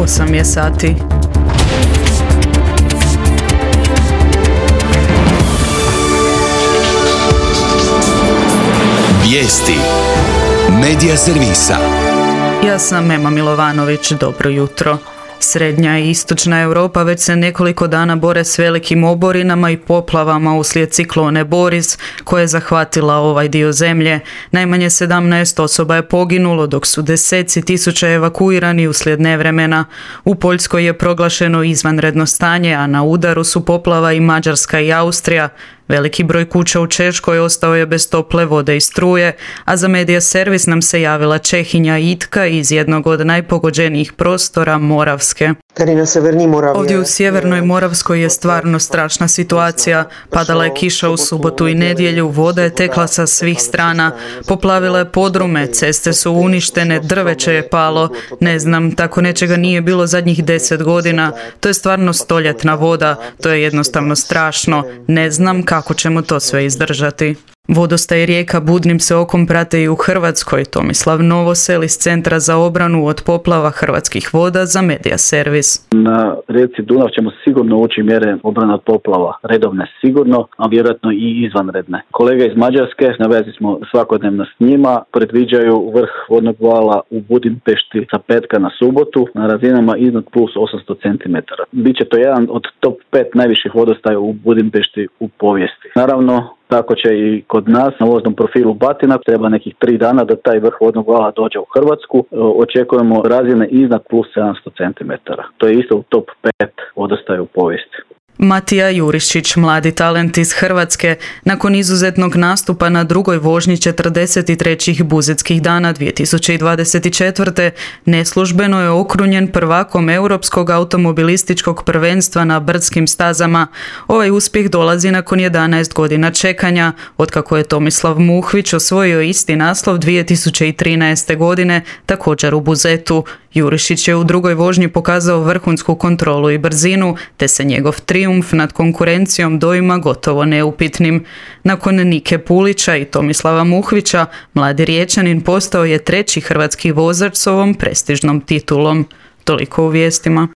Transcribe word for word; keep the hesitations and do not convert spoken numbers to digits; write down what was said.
osam je sati. Vijesti Medija servisa. Ja sam Ema Milovanović, dobro jutro. Srednja i istočna Europa već se nekoliko dana bore s velikim oborinama i poplavama uslijed ciklone Boris, koja je zahvatila ovaj dio zemlje. Najmanje sedamnaest osoba je poginulo, dok su deseci tisuća evakuirani uslijed nevremena. U Poljskoj je proglašeno izvanredno stanje, a na udaru su poplava i Mađarska i Austrija. Veliki broj kuća u Češkoj ostao je bez tople vode i struje, a za Medija servis nam se javila Čehinja Itka iz jednog od najpogođenijih prostora Moravske. Ovdje u sjevernoj Moravskoj je stvarno strašna situacija. Padala je kiša u subotu i nedjelju, voda je tekla sa svih strana, poplavila je podrume, ceste su uništene, drveće je palo. Ne znam, tako nečega nije bilo zadnjih deset godina. To je stvarno stoljetna voda, to je jednostavno strašno. Ne znam kako ćemo to sve izdržati. Vodostaj rijeka budnim se okom prate i u Hrvatskoj. Tomislav Novosel iz Centra za obranu od poplava Hrvatskih voda za Medija servis. Na rijeci Dunav ćemo sigurno ući mjere obrane od poplava, redovne sigurno, a vjerojatno i izvanredne. Kolege iz Mađarske, na vezi smo svakodnevno s njima, predviđaju vrh vodnog vala u Budimpešti sa petka na subotu na razinama iznad plus osamsto centimetara. Biće to jedan od top pet najviših vodostaja u Budimpešti u povijesti. Naravno, tako će i kod nas na voznom profilu Batina. Treba nekih tri dana da taj vrh vodnog vala dođe u Hrvatsku. Očekujemo razine iznad plus sedamsto centimetara. To je isto u top pet vodostaja u povijesti. Matija Jurišić, mladi talent iz Hrvatske, nakon izuzetnog nastupa na drugoj vožnji četrdeset trećih Buzetskih dana dvije tisuće dvadeset četvrte. neslužbeno je okrunjen prvakom Europskog automobilističkog prvenstva na brdskim stazama. Ovaj uspjeh dolazi nakon jedanaest godina čekanja, otkako je Tomislav Muhvić osvojio isti naslov dvije tisuće trinaeste. godine, također u Buzetu. Jurišić je u drugoj vožnji pokazao vrhunsku kontrolu i brzinu, te se njegov trijumf nad konkurencijom doima gotovo neupitnim. Nakon Nike Pulića i Tomislava Muhvića, mladi Riječanin postao je treći hrvatski vozač s ovom prestižnom titulom. Toliko u vijestima.